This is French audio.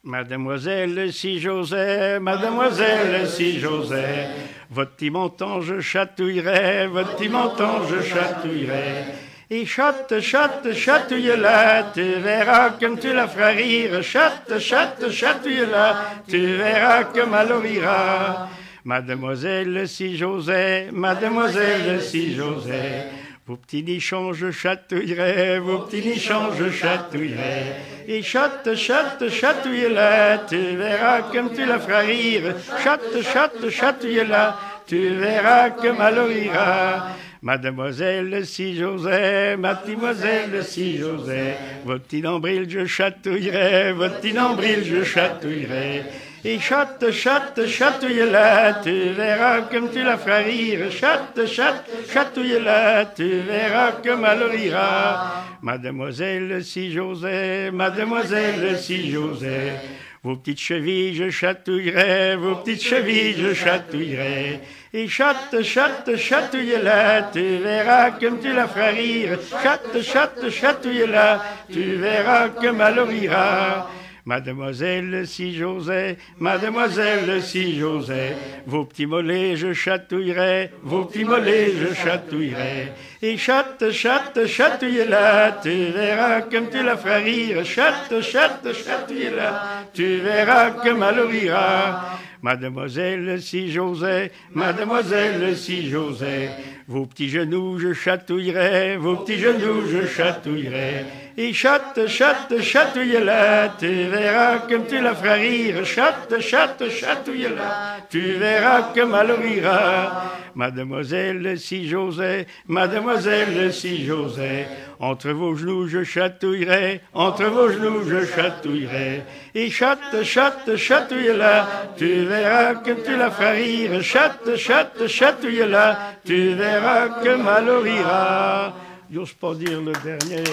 Mademoiselle, si j'osais, mademoiselle, si j'osais, votre petit menton je chatouillerais, votre petit menton je chatouillerais. Et chatte, chatte, chatouille-la, tu verras comme tu la feras rire. Chatte, chatte, chatouille-la, tu verras comme elle rira. Mademoiselle, si j'osais, mademoiselle, si j'osais, vos petits nichons je chatouillerais, vos petits nichons je chatouillerais. Et chatte, chatte, chatouille-la, tu verras comme tu la feras rire. Chatte, chatte, chatouille-la, tu verras comme elle rira. Mademoiselle, si j'osais, mademoiselle, si j'osais, votre petit nombril je chatouillerais, votre petit nombril je chatouillerais. Et chatte, chatte, chatouille-la, tu verras comme tu la feras rire. Chatte, chatte, chatouille-la, tu verras comme elle rira. Mademoiselle, si j'osais, mademoiselle, si j'osais, vos petites chevilles je chatouillerais, vos petites chevilles je chatouillerais. Et chatte, chatte, chatouille-la, tu verras comme tu la feras rire. Chatte, chatte, chatouille-la, tu verras comme elle rira. Mademoiselle, si j'osais, mademoiselle, si j'osais, vos petits mollets je chatouillerais, vos petits mollets je chatouillerais. Et chatte, chatte, chatouille-la, tu verras comme tu la feras rire. Chatte, chatte, chatouille-la, tu verras comme elle rira. Mademoiselle, si j'osais, mademoiselle, si j'osais, vos petits genoux je chatouillerais, vos petits genoux je chatouillerais. Et chatte, chatte, chatouille-la, tu verras comme tu la feras rire. Chatte, chatte, chatouille-la, tu verras comme elle rira. Mademoiselle, si j'osais, mademoiselle, si j'osais, entre vos genoux je chatouillerais, entre vos genoux je chatouillerais. Et chatte, chatte, chatouille-la, tu verras comme tu la feras rire. Chatte, chatte, chatouille-la, tu verras comme elle rira. J'ose pas dire le dernier.